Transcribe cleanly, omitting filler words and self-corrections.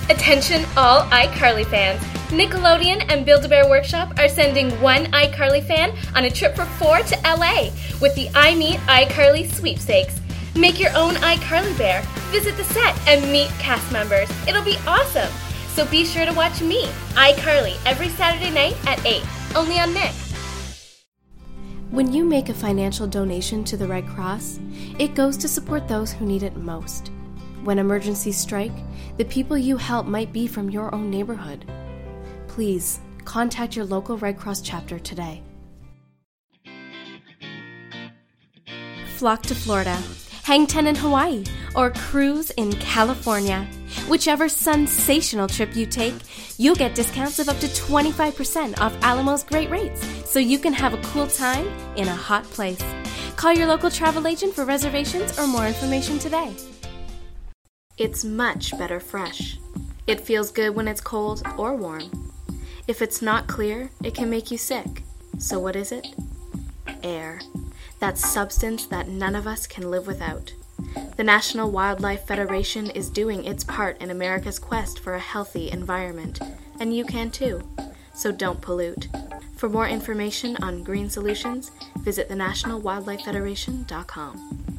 Attention all iCarly fans. Nickelodeon and Build-A-Bear Workshop are sending one iCarly fan on a trip for 4 to LA with the I Meet iCarly sweepstakes. Make your own iCarly bear, visit the set, and meet cast members. It'll be awesome. So be sure to watch me, iCarly, every Saturday night at 8, only on Nick. When you make a financial donation to the Red Cross, it goes to support those who need it most. When emergencies strike, the people you help might be from your own neighborhood. Please, contact your local Red Cross chapter today. Flock to Florida, hang 10 in Hawaii, or cruise in California. Whichever sensational trip you take, you'll get discounts of up to 25% off Alamo's great rates, so you can have a cool time in a hot place. Call your local travel agent for reservations or more information today. It's much better fresh. It feels good when it's cold or warm. If it's not clear, it can make you sick. So what is it? Air. That substance that none of us can live without. The National Wildlife Federation is doing its part in America's quest for a healthy environment, and you can too. So don't pollute. For more information on green solutions, visit thenationalwildlifefederation.com.